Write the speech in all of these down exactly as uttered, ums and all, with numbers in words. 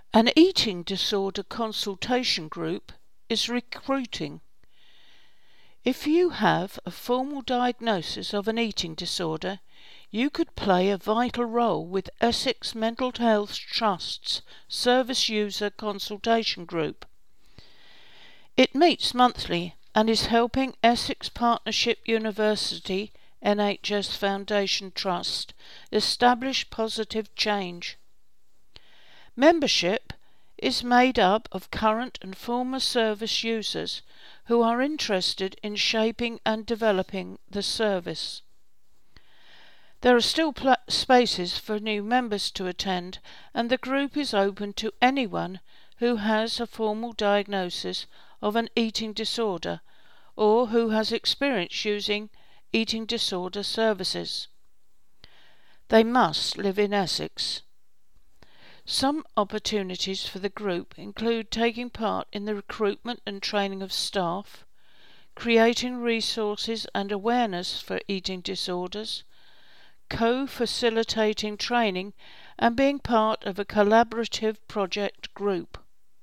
An eating disorder consultation group is recruiting. If you have a formal diagnosis of an eating disorder, you could play a vital role with Essex Mental Health Trust's Service User Consultation Group. It meets monthly and is helping Essex Partnership University N H S Foundation Trust establish positive change. Membership is made up of current and former service users who are interested in shaping and developing the service. There are still pl- spaces for new members to attend, and the group is open to anyone who has a formal diagnosis of an eating disorder or who has experience using eating disorder services. They must live in Essex. Some opportunities for the group include taking part in the recruitment and training of staff, creating resources and awareness for eating disorders, co-facilitating training, and being part of a collaborative project group.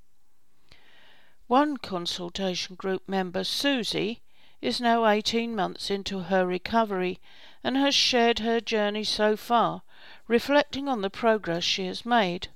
One consultation group member, Susie, is now eighteen months into her recovery and has shared her journey so far, reflecting on the progress she has made.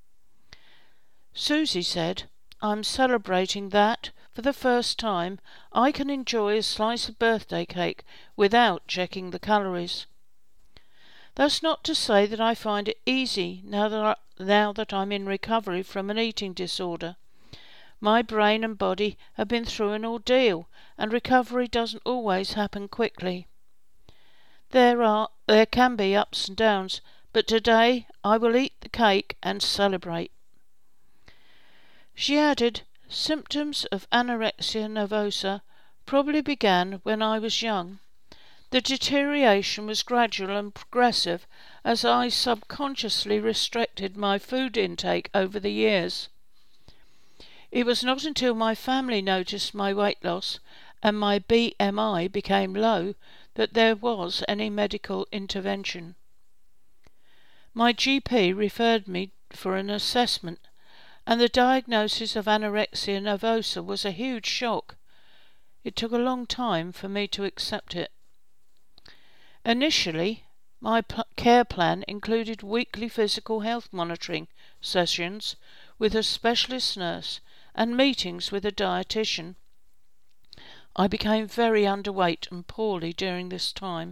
Susie said, "I'm celebrating that, for the first time, I can enjoy a slice of birthday cake without checking the calories. That's not to say that I find it easy now that, I, now that I'm in recovery from an eating disorder. My brain and body have been through an ordeal, and recovery doesn't always happen quickly. There are, there can be ups and downs, but today I will eat the cake and celebrate." She added, "Symptoms of anorexia nervosa probably began when I was young. The deterioration was gradual and progressive as I subconsciously restricted my food intake over the years. It was not until my family noticed my weight loss and my B M I became low that there was any medical intervention. My G P referred me for an assessment, and the diagnosis of anorexia nervosa was a huge shock. It took a long time for me to accept it. Initially, my p- care plan included weekly physical health monitoring sessions with a specialist nurse and meetings with a dietitian. I became very underweight and poorly during this time.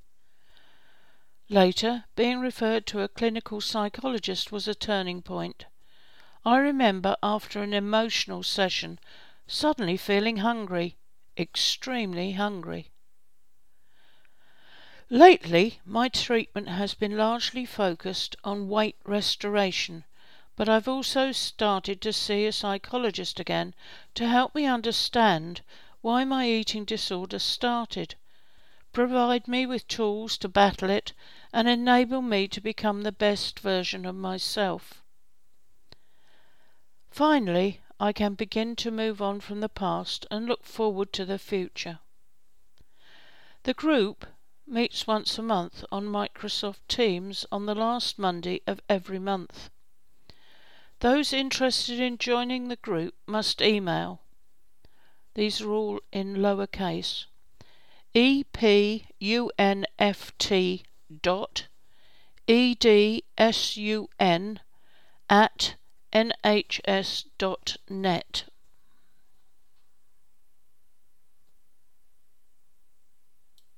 Later, being referred to a clinical psychologist was a turning point. I remember after an emotional session suddenly feeling hungry, extremely hungry. Lately, my treatment has been largely focused on weight restoration, but I've also started to see a psychologist again to help me understand why my eating disorder started, provide me with tools to battle it, and enable me to become the best version of myself. Finally, I can begin to move on from the past and look forward to the future. The group meets once a month on Microsoft Teams on the last Monday of every month. Those interested in joining the group must email. These are all in lowercase. E P U N F T dot E D S U N at N H S dot net.